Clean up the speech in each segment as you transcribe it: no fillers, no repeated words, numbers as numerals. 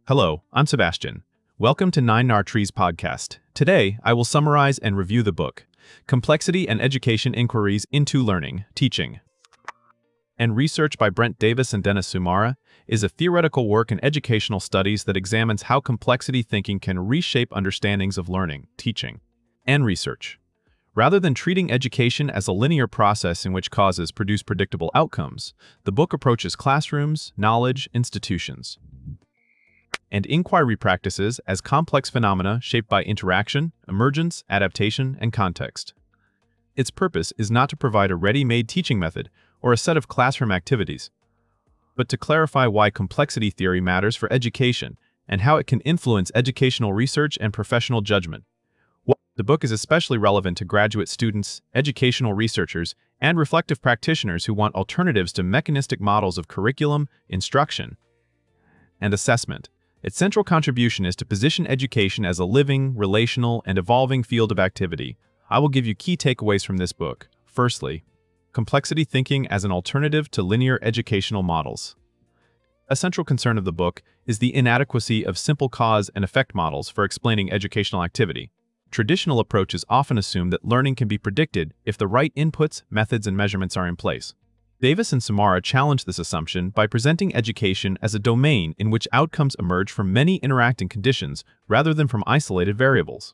Hello, I'm Sebastian. Welcome to Nine Nar Trees podcast. Today, I will summarize and review the book, Complexity and Education Inquiries into Learning, Teaching, and Research by Brent Davis and Dennis Sumara is a theoretical work in educational studies that examines how complexity thinking can reshape understandings of learning, teaching, and research. Rather than treating education as a linear process in which causes produce predictable outcomes, the book approaches classrooms, knowledge, institutions, and inquiry practices as complex phenomena shaped by interaction, emergence, adaptation, and context. Its purpose is not to provide a ready-made teaching method or a set of classroom activities, but to clarify why complexity theory matters for education and how it can influence educational research and professional judgment. The book is especially relevant to graduate students, educational researchers, and reflective practitioners who want alternatives to mechanistic models of curriculum, instruction, and assessment. Its central contribution is to position education as a living, relational, and evolving field of activity. I will give you key takeaways from this book. Firstly, complexity thinking as an alternative to linear educational models. A central concern of the book is the inadequacy of simple cause and effect models for explaining educational activity. Traditional approaches often assume that learning can be predicted if the right inputs, methods, and measurements are in place. Davis and Sumara challenge this assumption by presenting education as a domain in which outcomes emerge from many interacting conditions rather than from isolated variables.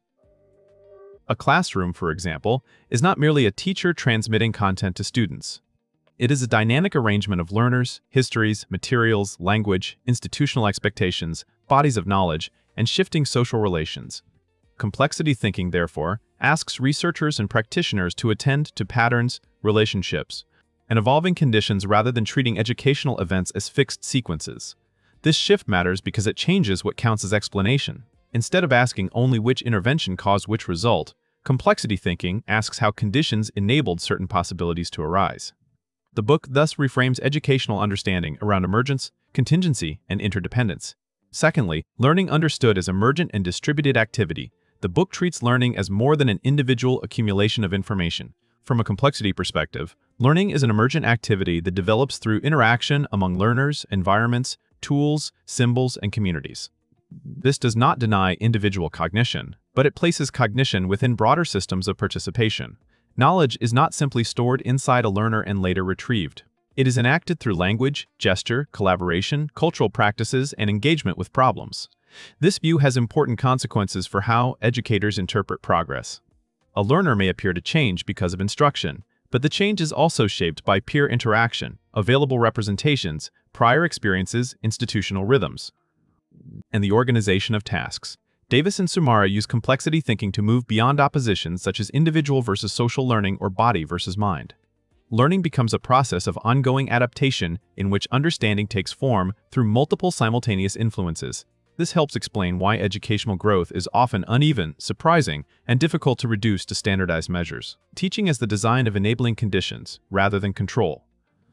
A classroom, for example, is not merely a teacher transmitting content to students. It is a dynamic arrangement of learners, histories, materials, language, institutional expectations, bodies of knowledge, and shifting social relations. Complexity thinking, therefore, asks researchers and practitioners to attend to patterns, relationships, and evolving conditions rather than treating educational events as fixed sequences. This shift matters because it changes what counts as explanation. Instead of asking only which intervention caused which result, complexity thinking asks how conditions enabled certain possibilities to arise. The book thus reframes educational understanding around emergence, contingency, and interdependence. Secondly, learning understood as emergent and distributed activity. The book treats learning as more than an individual accumulation of information. From a complexity perspective, learning is an emergent activity that develops through interaction among learners, environments, tools, symbols, and communities. This does not deny individual cognition, but it places cognition within broader systems of participation. Knowledge is not simply stored inside a learner and later retrieved. It is enacted through language, gesture, collaboration, cultural practices, and engagement with problems. This view has important consequences for how educators interpret progress. A learner may appear to change because of instruction, but the change is also shaped by peer interaction, available representations, prior experiences, institutional rhythms, and the organization of tasks. Davis and Sumara use complexity thinking to move beyond oppositions such as individual versus social learning or body versus mind. Learning becomes a process of ongoing adaptation in which understanding takes form through multiple simultaneous influences. This helps explain why educational growth is often uneven, surprising, and difficult to reduce to standardized measures. Teaching is the design of enabling conditions, rather than control.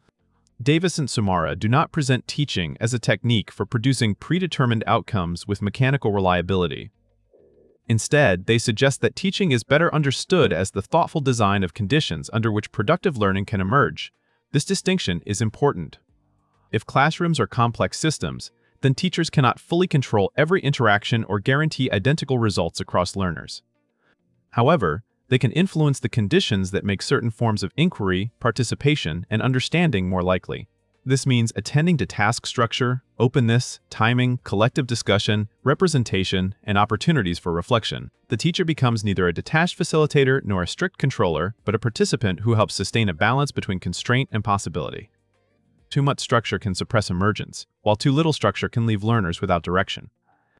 Davis and Sumara do not present teaching as a technique for producing predetermined outcomes with mechanical reliability. Instead, they suggest that teaching is better understood as the thoughtful design of conditions under which productive learning can emerge. This distinction is important. If classrooms are complex systems, then teachers cannot fully control every interaction or guarantee identical results across learners. However, they can influence the conditions that make certain forms of inquiry, participation, and understanding more likely. This means attending to task structure, openness, timing, collective discussion, representation, and opportunities for reflection. The teacher becomes neither a detached facilitator nor a strict controller, but a participant who helps sustain a balance between constraint and possibility. Too much structure can suppress emergence, while too little structure can leave learners without direction.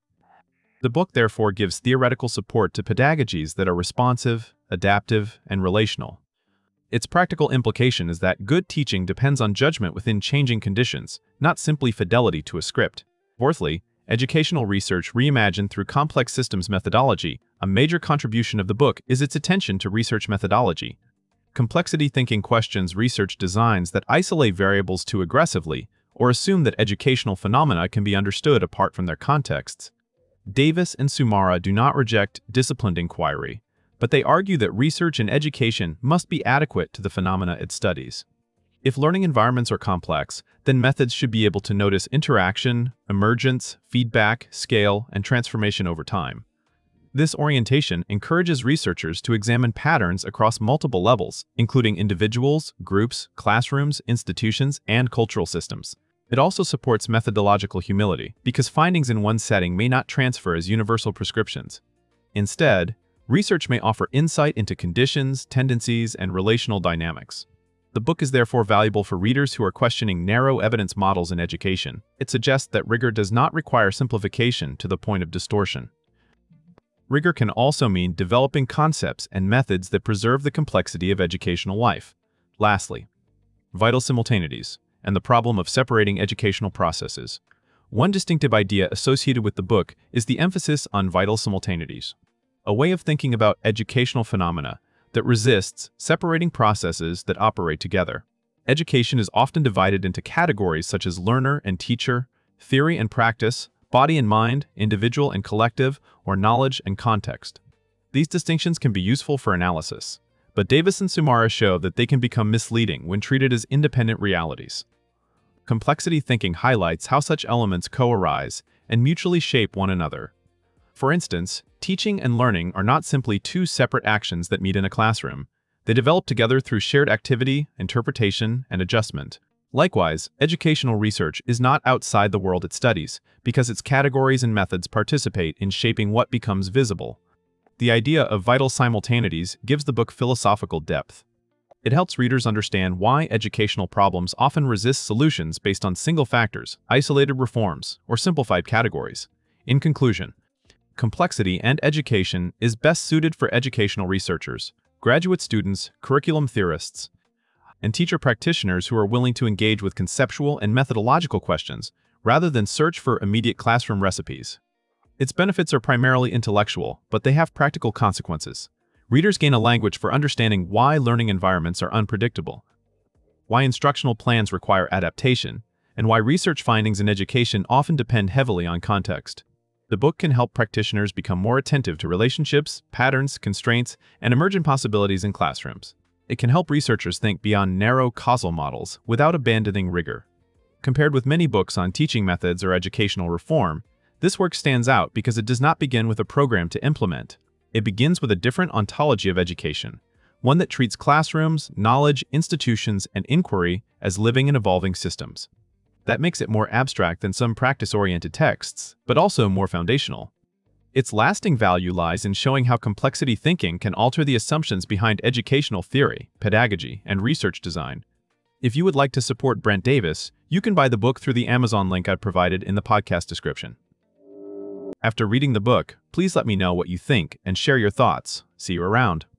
The book therefore gives theoretical support to pedagogies that are responsive, adaptive, and relational. Its practical implication is that good teaching depends on judgment within changing conditions, not simply fidelity to a script. Fourthly, educational research reimagined through complex systems methodology. A major contribution of the book is its attention to research methodology. Complexity thinking questions research designs that isolate variables too aggressively or assume that educational phenomena can be understood apart from their contexts. Davis and Sumara do not reject disciplined inquiry, but they argue that research in education must be adequate to the phenomena it studies. If learning environments are complex, then methods should be able to notice interaction, emergence, feedback, scale, and transformation over time. This orientation encourages researchers to examine patterns across multiple levels, including individuals, groups, classrooms, institutions, and cultural systems. It also supports methodological humility, because findings in one setting may not transfer as universal prescriptions. Instead, research may offer insight into conditions, tendencies, and relational dynamics. The book is therefore valuable for readers who are questioning narrow evidence models in education. It suggests that rigor does not require simplification to the point of distortion. Rigor can also mean developing concepts and methods that preserve the complexity of educational life. Lastly, vital simultaneities and the problem of separating educational processes. One distinctive idea associated with the book is the emphasis on vital simultaneities, a way of thinking about educational phenomena that resists separating processes that operate together. Education is often divided into categories such as learner and teacher, theory and practice, body and mind, individual and collective, or knowledge and context. These distinctions can be useful for analysis, but Davis and Sumara show that they can become misleading when treated as independent realities. Complexity thinking highlights how such elements co-arise and mutually shape one another. For instance, teaching and learning are not simply two separate actions that meet in a classroom. They develop together through shared activity, interpretation, and adjustment. Likewise, educational research is not outside the world it studies, because its categories and methods participate in shaping what becomes visible. The idea of vital simultaneities gives the book philosophical depth. It helps readers understand why educational problems often resist solutions based on single factors, isolated reforms, or simplified categories. In conclusion, complexity and education is best suited for educational researchers, graduate students, curriculum theorists, and teacher practitioners who are willing to engage with conceptual and methodological questions rather than search for immediate classroom recipes. Its benefits are primarily intellectual, but they have practical consequences. Readers gain a language for understanding why learning environments are unpredictable, why instructional plans require adaptation, and why research findings in education often depend heavily on context. The book can help practitioners become more attentive to relationships, patterns, constraints, and emergent possibilities in classrooms. It can help researchers think beyond narrow causal models without abandoning rigor. Compared with many books on teaching methods or educational reform, this work stands out because it does not begin with a program to implement. It begins with a different ontology of education, one that treats classrooms, knowledge, institutions, and inquiry as living and evolving systems. That makes it more abstract than some practice-oriented texts, but also more foundational. Its lasting value lies in showing how complexity thinking can alter the assumptions behind educational theory, pedagogy, and research design. If you would like to support Brent Davis, you can buy the book through the Amazon link I provided in the podcast description. After reading the book, please let me know what you think and share your thoughts. See you around.